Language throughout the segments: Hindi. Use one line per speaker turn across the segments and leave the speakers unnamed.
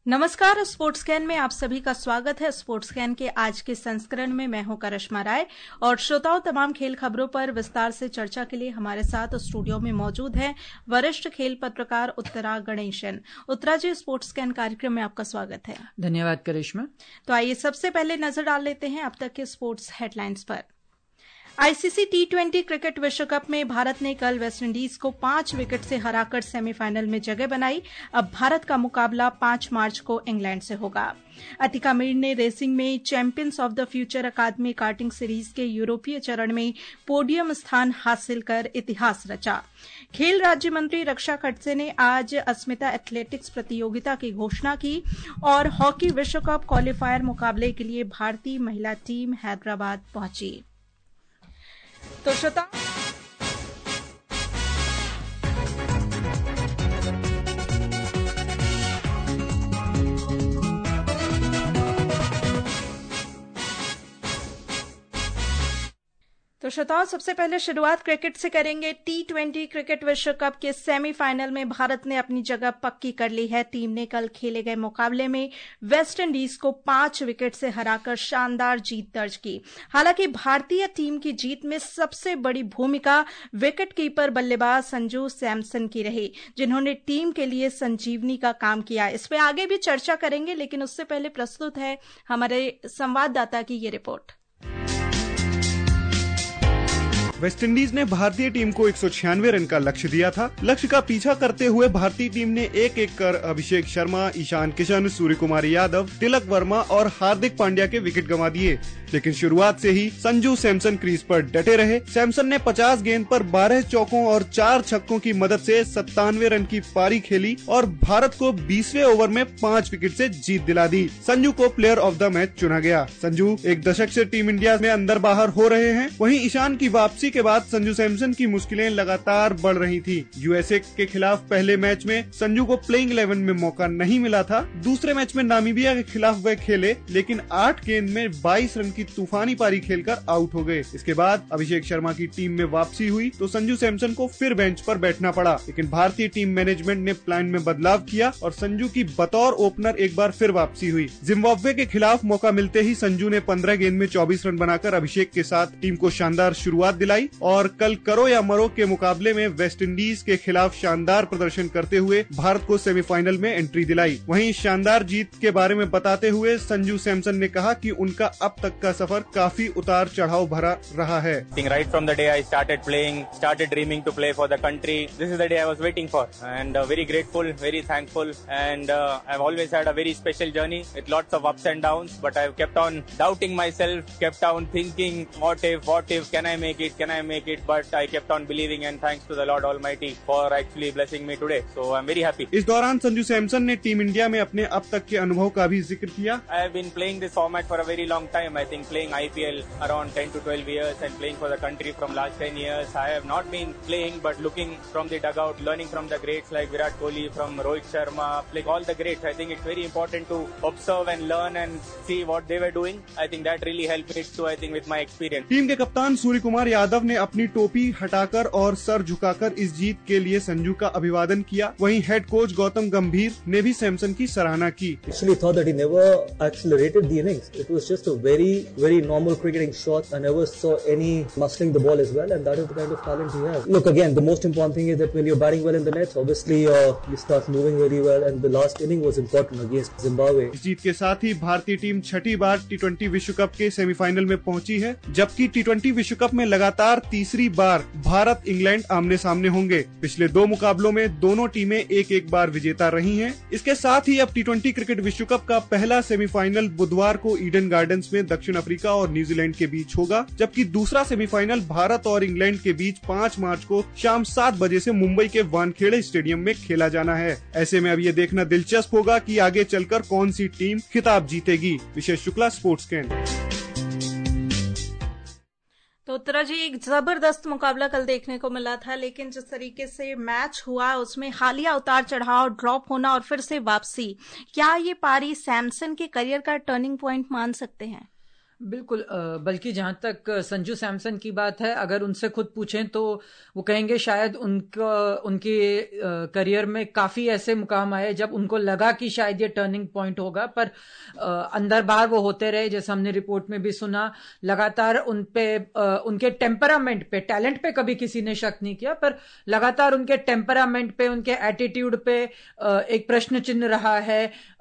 नमस्कार, स्पोर्ट्स कैन में आप सभी का स्वागत है। स्पोर्ट्स कैन के आज के संस्करण में मैं हूं करिश्मा राय और श्रोताओं, तमाम खेल खबरों पर विस्तार से चर्चा के लिए हमारे साथ स्टूडियो में मौजूद हैं वरिष्ठ खेल पत्रकार उत्तरा गणेशन। उत्तरा जी, स्पोर्ट्स कैन कार्यक्रम में आपका स्वागत है।
धन्यवाद करिश्मा।
तो आइए सबसे पहले नजर डाल लेते हैं अब तक के स्पोर्ट्स हेडलाइंस पर। आईसीसी टी20 क्रिकेट विश्व कप में भारत ने कल वेस्टइंडीज को 5 विकेट से हराकर सेमीफाइनल में जगह बनाई। अब भारत का मुकाबला 5 मार्च को इंग्लैंड से होगा। अतिका मीर ने रेसिंग में champions of the future academy karting series के यूरोपीय चरण में पोडियम स्थान हासिल कर इतिहास रचा। खेल राज्य मंत्री रक्षा खडसे ने आज अस्मिता एथलेटिक्स प्रतियोगिता की घोषणा की और हॉकी विश्व कप क्वालीफायर मुकाबले के लिए भारतीय महिला टीम हैदराबाद पहुंची। तो श्रोता, सबसे पहले शुरुआत क्रिकेट से करेंगे। टी20 क्रिकेट विश्व कप के सेमीफाइनल में भारत ने अपनी जगह पक्की कर ली है। टीम ने कल खेले गए मुकाबले में वेस्टइंडीज को 5 विकेट से हराकर शानदार जीत दर्ज की। हालांकि भारतीय टीम की जीत में सबसे बड़ी भूमिका विकेटकीपर बल्लेबाज संजू सैमसन की रही, जिन्होंने टीम के लिए संजीवनी का काम किया। इस पर आगे भी चर्चा करेंगे, लेकिन उससे पहले प्रस्तुत है हमारे संवाददाता की ये रिपोर्ट।
वेस्टइंडीज ने भारतीय टीम को 196 रन का लक्ष्य दिया था। लक्ष्य का पीछा करते हुए भारतीय टीम ने एक कर अभिषेक शर्मा, ईशान किशन, सूर्य कुमार यादव, तिलक वर्मा और हार्दिक पांड्या के विकेट गंवा दिए, लेकिन शुरुआत से ही संजू सैमसन क्रीज पर डटे रहे। सैमसन ने 50 गेंद पर 12 चौकों और 4 छक्कों की मदद से 97 रन की पारी खेली और भारत को 20वें ओवर में 5 विकेट से जीत दिला दी। संजू को प्लेयर ऑफ द मैच चुना गया। संजू एक दशक से टीम इंडिया में अंदर बाहर हो रहे हैं। वहीं ईशान की वापसी के बाद संजू सैमसन की मुश्किलें लगातार बढ़ रही थी। यूएसए के खिलाफ पहले मैच में संजू को प्लेइंग 11 में मौका नहीं मिला था। दूसरे मैच में नामीबिया के खिलाफ वे खेले, लेकिन 8 गेंद में 22 रन की तूफानी पारी खेलकर आउट हो गए। इसके बाद अभिषेक शर्मा की टीम में वापसी हुई तो संजू सैमसन को फिर बेंच पर बैठना पड़ा, लेकिन भारतीय टीम मैनेजमेंट ने प्लान में बदलाव किया और संजू की बतौर ओपनर एक बार फिर वापसी हुई। जिम्बाब्वे के खिलाफ मौका मिलते ही संजू ने 15 गेंद में 24 रन बनाकर अभिषेक के साथ टीम को शानदार शुरुआत दिलाई और कल करो या मरो के मुकाबले में वेस्टइंडीज के खिलाफ शानदार प्रदर्शन करते हुए भारत को सेमीफाइनल में एंट्री दिलाई। वहीं शानदार जीत के बारे में बताते हुए संजू सैमसन ने कहा कि उनका अब तक का सफर काफी उतार चढ़ाव भरा रहा है।
Right from the day I started playing, started dreaming to play for the country. This is the day I was waiting for, and very grateful, very thankful, and I've always had a very special journey with lots of ups and downs. But I've kept on doubting myself, kept on thinking, what if, can I make it, can I make it? But I kept on believing, and thanks to the Lord Almighty for actually blessing me today. So I'm very happy.
इस दौरान संजू सैमसन ने टीम इंडिया में अपने अब तक के अनुभव का भी जिक्र किया।
I have been playing this format for a very long time. I think playing IPL around 10 to 12 years and playing for the country from last 10 years. I have not been playing but looking from the dugout, learning from the greats like Virat Kohli, from Rohit Sharma, like all the greats. I think it's very important to observe and learn and see what they were doing. I think that really helped me too, I think, with my experience.
Team के कप्तान सूर्य कुमार यादव ने अपनी टोपी हटाकर और सर झुकाकर इस जीत के लिए संजू का अभिवादन किया। वहीं हेड कोच गौतम गंभीर ने भी सैमसन की सराहना की।
Actually thought that he never accelerated the innings. It was just a very normal cricketing shot. I never saw any muscling the ball as well, and that is the kind of talent he has. Look, again, the most important thing is that when you're batting well in the nets, obviously you start moving very well, and the last inning was important against Zimbabwe.
इस जीत के साथ ही भारतीय टीम छठी बार टी20 विश्व कप के सेमीफाइनल में पहुंची है, जबकि टी20 विश्व कप में लगातार तीसरी बार भारत इंग्लैंड आमने सामने होंगे। पिछले 2 मुकाबलों में दोनों टीमें एक बार विजेता रही हैं। इसके साथ ही अब टी20 क्रिकेट विश्व कप का पहला सेमीफाइनल बुधवार को ईडन गार्डन्स में दक्षिण अफ्रीका और न्यूजीलैंड के बीच होगा, जबकि दूसरा सेमीफाइनल भारत और इंग्लैंड के बीच 5 मार्च को शाम 7 बजे से मुंबई के वानखेड़े स्टेडियम में खेला जाना है। ऐसे में अब ये देखना दिलचस्प होगा कि आगे चलकर कौन सी टीम खिताब जीतेगी। Vishesh Shukla, sports can.
तो उत्तरा जी, एक जबरदस्त मुकाबला कल देखने को मिला था, लेकिन जिस तरीके से मैच हुआ उसमें हालिया उतार चढ़ाव, ड्रॉप होना और फिर से वापसी, क्या ये पारी सैमसन के करियर का टर्निंग पॉइंट मान सकते हैं?
बिल्कुल, बल्कि जहां तक संजू सैमसन की बात है, अगर उनसे खुद पूछें तो वो कहेंगे शायद उनके करियर में काफी ऐसे मुकाम आए जब उनको लगा कि शायद ये टर्निंग पॉइंट होगा, पर अंदर बाहर वो होते रहे। जैसे हमने रिपोर्ट में भी सुना, लगातार उन पे उनके टेम्परामेंट पे, टैलेंट पे कभी किसी ने शक नहीं किया, पर लगातार उनके टेम्परामेंट पे, उनके एटीट्यूड पे एक प्रश्न चिन्ह रहा है।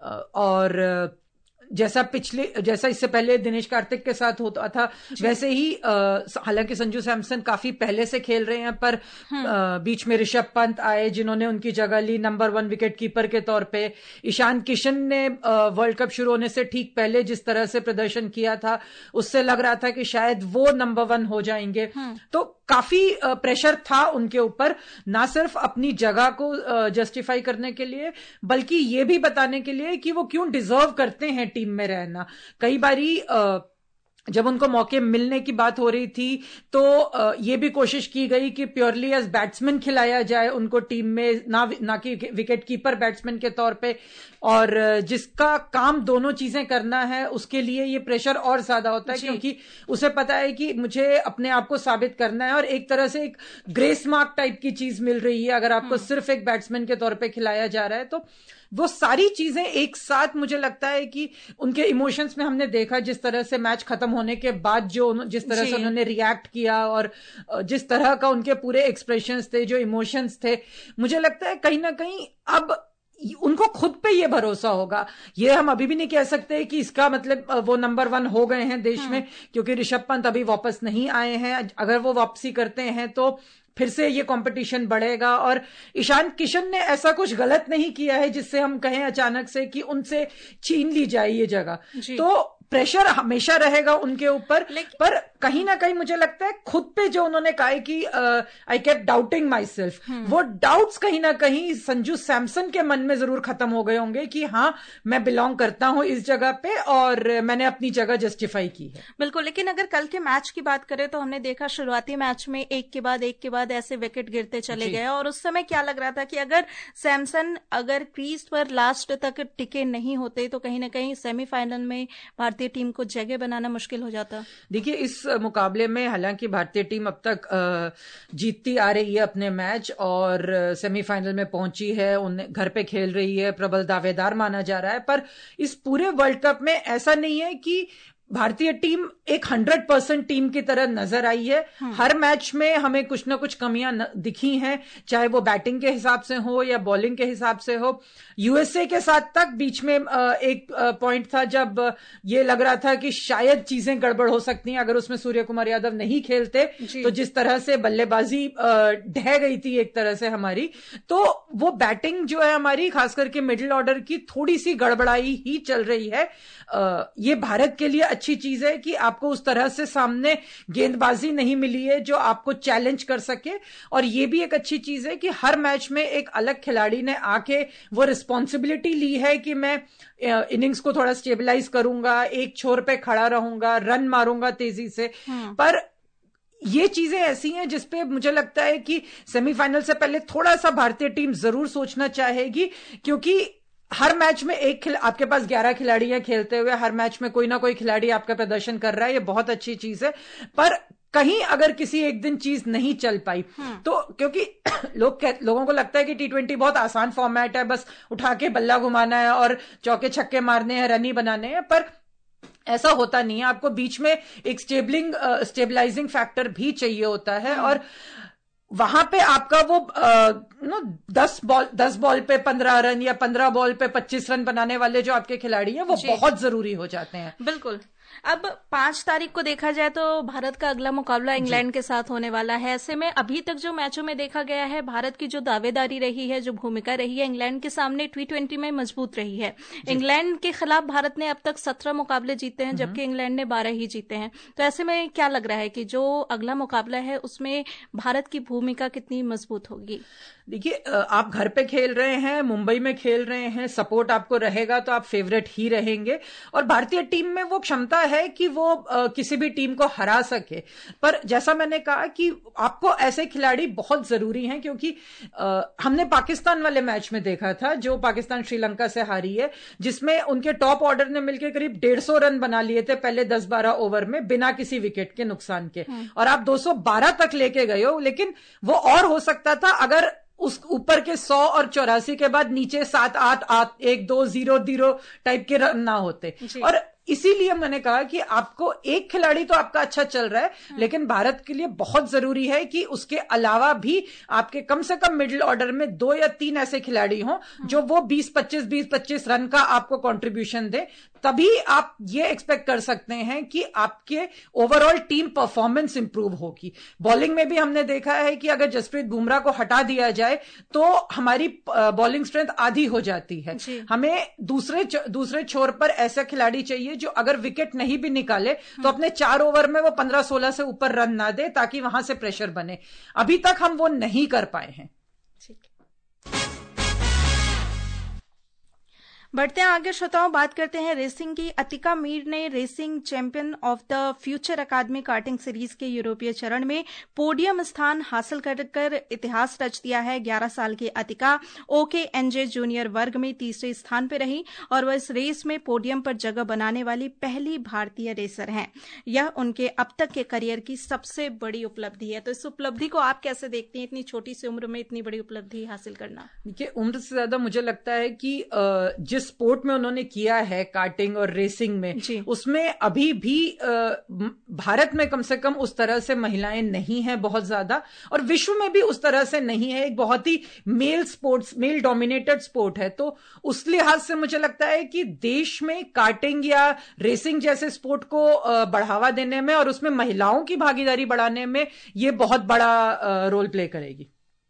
और जैसा इससे पहले दिनेश कार्तिक के साथ होता था, वैसे ही हालांकि संजू सैमसन काफी पहले से खेल रहे हैं, पर बीच में ऋषभ पंत आए जिन्होंने उनकी जगह ली नंबर 1 विकेट कीपर के तौर पे। ईशान किशन ने वर्ल्ड कप शुरू होने से ठीक पहले जिस तरह से प्रदर्शन किया था, उससे लग रहा था कि शायद वो नंबर 1 हो जाएंगे। तो काफी प्रेशर था उनके ऊपर, ना सिर्फ अपनी जगह को जस्टिफाई करने के लिए, बल्कि ये भी बताने के लिए कि वो क्यों डिजर्व करते हैं टीम में रहना। कई बारी जब उनको मौके मिलने की बात हो रही थी तो ये भी कोशिश की गई कि प्योरली एज बैट्समैन खिलाया जाए उनको टीम में, ना कि विकेट कीपर बैट्समैन के तौर पे। और जिसका काम दोनों चीजें करना है, उसके लिए ये प्रेशर और ज्यादा होता है, क्योंकि उसे पता है कि मुझे अपने आप को साबित करना है। और एक तरह से एक ग्रेस मार्क टाइप की चीज मिल रही है अगर आपको सिर्फ एक बैट्समैन के तौर पे खिलाया जा रहा है। तो वो सारी चीजें एक साथ, मुझे लगता है कि उनके इमोशंस में हमने देखा, जिस तरह से मैच खत्म होने के बाद जिस तरह से उन्होंने रिएक्ट किया और जिस तरह का उनके पूरे एक्सप्रेशंस थे, जो इमोशंस थे, मुझे लगता है कहीं ना कहीं अब उनको खुद पे ये भरोसा होगा। ये हम अभी भी नहीं कह सकते कि इसका मतलब वो नंबर 1 हो गए हैं देश में, क्योंकि ऋषभ पंत अभी वापस नहीं आए हैं। अगर वो वापसी करते हैं तो फिर से ये कंपटीशन बढ़ेगा। और ईशान किशन ने ऐसा कुछ गलत नहीं किया है जिससे हम कहें अचानक से कि उनसे छीन ली जाए ये जगह। तो प्रेशर हमेशा रहेगा उनके ऊपर, पर कहीं ना कहीं मुझे लगता है खुद पे जो उन्होंने कहा है कि I kept doubting myself, वो डाउट्स कहीं ना कहीं संजू सैमसन के मन में जरूर खत्म हो गए होंगे कि हाँ, मैं बिलोंग करता हूं इस जगह पे और मैंने अपनी जगह जस्टिफाई की है।
बिल्कुल, लेकिन अगर कल के मैच की बात करें तो हमने देखा शुरुआती मैच में एक के बाद ऐसे विकेट गिरते चले गए, और उस समय क्या लग रहा था कि अगर सैमसन क्रीज पर लास्ट तक टिके नहीं होते तो कहीं ना कहीं सेमीफाइनल में भारतीय टीम को जगह बनाना मुश्किल हो जाता।
देखिए, इस मुकाबले में हालांकि भारतीय टीम अब तक जीतती आ रही है अपने मैच और सेमीफाइनल में पहुंची है, उन्हें घर पे खेल रही है, प्रबल दावेदार माना जा रहा है। पर इस पूरे वर्ल्ड कप में ऐसा नहीं है कि भारतीय टीम एक 100% टीम की तरह नजर आई है। हर मैच में हमें कुछ ना कुछ कमियां दिखी हैं, चाहे वो बैटिंग के हिसाब से हो या बॉलिंग के हिसाब से हो। यूएसए के साथ तक बीच में एक पॉइंट था जब ये लग रहा था कि शायद चीजें गड़बड़ हो सकती हैं अगर उसमें सूर्य कुमार यादव नहीं खेलते। तो जिस तरह से बल्लेबाजी ढह गई थी एक तरह से हमारी, तो वो बैटिंग जो है हमारी, खास करके मिडिल ऑर्डर की, थोड़ी सी गड़बड़ाई ही चल रही है। ये भारत के लिए अच्छी चीज है कि आपको उस तरह से सामने गेंदबाजी नहीं मिली है जो आपको चैलेंज कर सके। और ये भी एक अच्छी चीज है कि हर मैच में एक अलग खिलाड़ी ने आके वो रिस्पॉन्सिबिलिटी ली है कि मैं इनिंग्स को थोड़ा स्टेबलाइज करूंगा, एक छोर पे खड़ा रहूंगा, रन मारूंगा तेजी से। पर ये चीजें ऐसी हैं जिसपे मुझे लगता है कि सेमीफाइनल से पहले थोड़ा सा भारतीय टीम जरूर सोचना चाहेगी, क्योंकि हर मैच में आपके पास 11 खिलाड़ी हैं खेलते हुए, हर मैच में कोई ना कोई खिलाड़ी आपका प्रदर्शन कर रहा है, ये बहुत अच्छी चीज है। पर कहीं अगर किसी एक दिन चीज नहीं चल पाई तो, क्योंकि लोगों को लगता है कि T20 बहुत आसान फॉर्मेट है, बस उठा के बल्ला घुमाना है और चौके छक्के मारने हैं, रन ही बनाने हैं, पर ऐसा होता नहीं है। आपको बीच में एक स्टेबलाइजिंग फैक्टर भी चाहिए होता है, और वहां पे आपका वो 10 बॉल पे 15 रन या 15 बॉल पे 25 रन बनाने वाले जो आपके खिलाड़ी हैं वो बहुत जरूरी हो जाते हैं।
बिल्कुल। अब 5 तारीख को देखा जाए तो भारत का अगला मुकाबला इंग्लैंड के साथ होने वाला है। ऐसे में अभी तक जो मैचों में देखा गया है, भारत की जो दावेदारी रही है, जो भूमिका रही है, इंग्लैंड के सामने T20 में मजबूत रही है। इंग्लैंड के खिलाफ भारत ने अब तक 17 मुकाबले जीते हैं, जबकि इंग्लैंड ने 12 ही जीते हैं। तो ऐसे में क्या लग रहा है कि जो अगला मुकाबला है उसमें भारत की भूमिका कितनी मजबूत होगी?
देखिए, आप घर पे खेल रहे हैं, मुंबई में खेल रहे हैं, सपोर्ट आपको रहेगा तो आप फेवरेट ही रहेंगे। और भारतीय टीम में वो क्षमता क्षमता है कि वो किसी भी टीम को हरा सके। पर जैसा मैंने कहा कि आपको ऐसे खिलाड़ी बहुत जरूरी हैं, क्योंकि हमने पाकिस्तान वाले मैच में देखा था जो पाकिस्तान श्रीलंका से हारी है, जिसमें उनके टॉप ऑर्डर ने मिलकर करीब 150 रन बना लिए थे पहले 10-12 ओवर में बिना किसी विकेट के नुकसान के, और आप 212 तक लेके गए हो। लेकिन वो और हो सकता था अगर उस ऊपर के 100 और 84 के बाद नीचे 7-8 1-2-0-0 टाइप के रन ना होते। और इसीलिए मैंने कहा कि आपको एक खिलाड़ी तो आपका अच्छा चल रहा है, लेकिन भारत के लिए बहुत जरूरी है कि उसके अलावा भी आपके कम से कम मिडिल ऑर्डर में 2 या 3 ऐसे खिलाड़ी हों जो वो 20-25 रन का आपको कंट्रीब्यूशन दे। तभी आप ये एक्सपेक्ट कर सकते हैं कि आपके ओवरऑल टीम परफॉर्मेंस इंप्रूव होगी। बॉलिंग में भी हमने देखा है कि अगर जसप्रीत बुमराह को हटा दिया जाए तो हमारी बॉलिंग स्ट्रेंथ आधी हो जाती है। हमें दूसरे छोर पर ऐसा खिलाड़ी चाहिए जो अगर विकेट नहीं भी निकाले तो अपने 4 ओवर में वो 15-16 से ऊपर रन ना दे, ताकि वहां से प्रेशर बने। अभी तक हम वो नहीं कर पाए हैं।
बढ़ते हैं आगे श्रोताओं, बात करते हैं रेसिंग की। अतिका मीर ने racing champion of the future academy karting series के यूरोपीय चरण में पोडियम स्थान हासिल कर इतिहास रच दिया है। 11 साल की अतिका OKNJ जूनियर वर्ग में तीसरे स्थान पर रही और वह इस रेस में पोडियम पर जगह बनाने वाली पहली भारतीय रेसर हैं। यह उनके अब तक के करियर की सबसे बड़ी उपलब्धि है। तो इस उपलब्धि को आप कैसे देखते हैं, इतनी छोटी सी उम्र में इतनी बड़ी उपलब्धि हासिल करना?
देखिए, उम्र से ज्यादा मुझे लगता है कि जिस स्पोर्ट में उन्होंने किया है कार्टिंग और रेसिंग में, उसमें अभी भी भारत में कम से कम उस तरह से महिलाएं नहीं हैं बहुत ज्यादा, और विश्व में भी उस तरह से नहीं है। एक बहुत ही मेल डोमिनेटेड स्पोर्ट है। तो उस लिहाज से मुझे लगता है कि देश में कार्टिंग या रेसिंग जैसे स्पोर्ट को बढ़ावा देने में और उसमें महिलाओं की भागीदारी बढ़ाने में ये बहुत बड़ा रोल प्ले करेगी।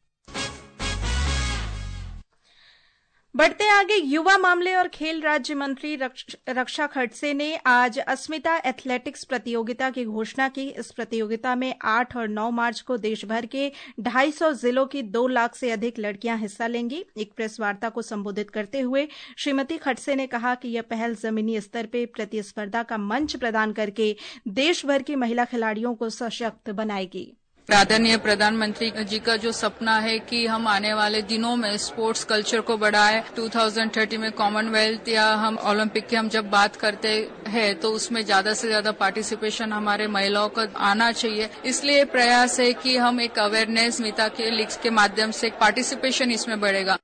बढ़ते आगे, युवा मामले और खेल राज्य मंत्री रक्षा खड़से ने आज अस्मिता एथलेटिक्स प्रतियोगिता की घोषणा की। इस प्रतियोगिता में 8 और 9 मार्च को देश भर के 250 जिलों की 2 लाख से अधिक लड़कियां हिस्सा लेंगी। एक प्रेस वार्ता को संबोधित करते हुए श्रीमती खड़से ने कहा कि यह पहल जमीनी स्तर पर प्रतिस्पर्धा का मंच प्रदान करके देश भर की महिला खिलाड़ियों को सशक्त बनाएगी।
आदरणीय प्रधानमंत्री जी का जो सपना है कि हम आने वाले दिनों में स्पोर्ट्स कल्चर को बढ़ाएं, 2030 में कॉमनवेल्थ या हम ओलंपिक की हम जब बात करते हैं तो उसमें ज्यादा से ज्यादा पार्टिसिपेशन हमारे महिलाओं का आना चाहिए। इसलिए प्रयास है कि हम एक अवेयरनेस मिता के लीग्स के माध्यम से पार्टिसिपेशन इसमें बढ़ेगा।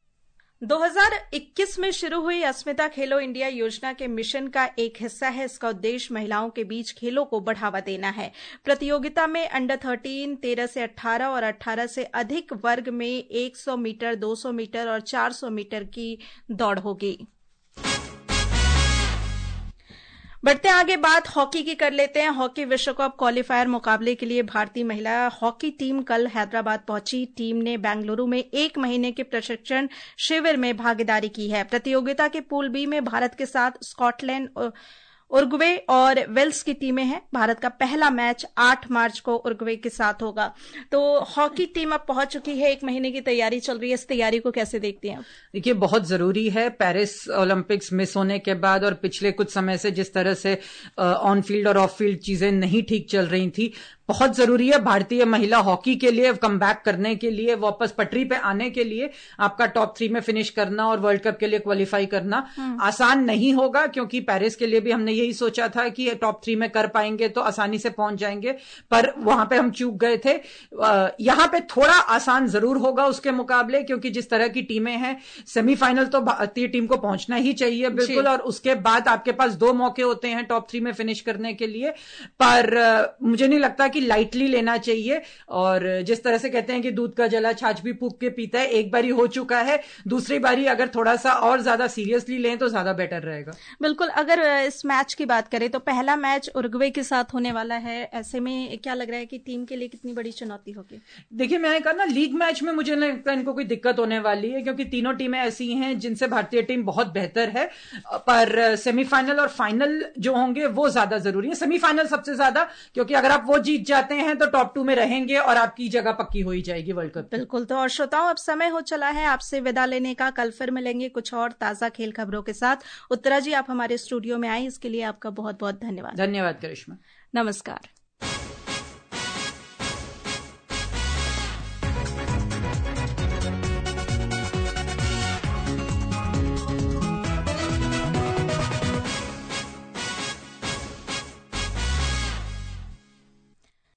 2021 में शुरू हुई अस्मिता खेलो इंडिया योजना के मिशन का एक हिस्सा है। इसका उद्देश्य महिलाओं के बीच खेलों को बढ़ावा देना है। प्रतियोगिता में अंडर 13, 13 से 18 और 18 से अधिक वर्ग में 100 मीटर, 200 मीटर और 400 मीटर की दौड़ होगी। बढ़ते आगे, बात हॉकी की कर लेते हैं। हॉकी विश्व कप क्वालीफायर मुकाबले के लिए भारतीय महिला हॉकी टीम कल हैदराबाद पहुंची। टीम ने बेंगलुरु में 1 महीने के प्रशिक्षण शिविर में भागीदारी की है। प्रतियोगिता के पूल बी में भारत के साथ स्कॉटलैंड, उरुग्वे और वेल्स की टीमें हैं। भारत का पहला मैच 8 मार्च को उरुग्वे के साथ होगा। तो हॉकी टीम अब पहुंच चुकी है, 1 महीने की तैयारी चल रही है। इस तैयारी को कैसे देखती हैं?
देखिए, बहुत जरूरी है। पेरिस ओलंपिक्स मिस होने के बाद और पिछले कुछ समय से जिस तरह से ऑन फील्ड और ऑफ फील्ड चीजें नहीं ठीक चल रही थी, बहुत जरूरी है भारतीय महिला हॉकी के लिए कम बैक करने के लिए, वापस पटरी पे आने के लिए आपका टॉप 3 में फिनिश करना और वर्ल्ड कप के लिए क्वालिफाई करना आसान नहीं होगा, क्योंकि पेरिस के लिए भी हमने यही सोचा था कि टॉप 3 में कर पाएंगे तो आसानी से पहुंच जाएंगे, पर वहां पे हम चूक गए थे। यहां पे थोड़ा आसान जरूर होगा उसके मुकाबले, क्योंकि जिस तरह की टीमें हैं, सेमीफाइनल तो भारतीय टीम को पहुंचना ही चाहिए बिल्कुल, और उसके बाद आपके पास 2 मौके होते हैं टॉप 3 में फिनिश करने के लिए। पर मुझे नहीं लगता कि लाइटली लेना चाहिए, और जिस तरह से कहते हैं कि दूध का जला छाछ भी फूंक के पीता है, एक बारी हो चुका है, दूसरी बारी अगर थोड़ा सा और ज्यादा सीरियसली लें तो ज्यादा बेटर रहेगा।
बिल्कुल। अगर इस मैच की बात करें तो पहला मैच उरुग्वे के साथ होने वाला है। ऐसे में क्या लग रहा है कि टीम के लिए कितनी बड़ी चुनौती होगी?
देखिए, मैंने कहा ना, लीग मैच में मुझे नहीं लगता इनको कोई दिक्कत होने वाली है, क्योंकि तीनों टीमें ऐसी हैं जिनसे भारतीय टीम बहुत बेहतर है। पर सेमीफाइनल और फाइनल जो होंगे वो ज्यादा जरूरी है। सेमीफाइनल सबसे ज्यादा, क्योंकि अगर आप वो जीत जीत जाते हैं तो टॉप 2 में रहेंगे और आपकी जगह पक्की हो ही जाएगी वर्ल्ड कप।
बिल्कुल। तो और श्रोताओं, अब समय हो चला है आपसे विदा लेने का। कल फिर मिलेंगे कुछ और ताजा खेल खबरों के साथ। उत्तरा जी, आप हमारे स्टूडियो में आई, इसके लिए आपका बहुत बहुत धन्यवाद।
धन्यवाद करिश्मा।
नमस्कार।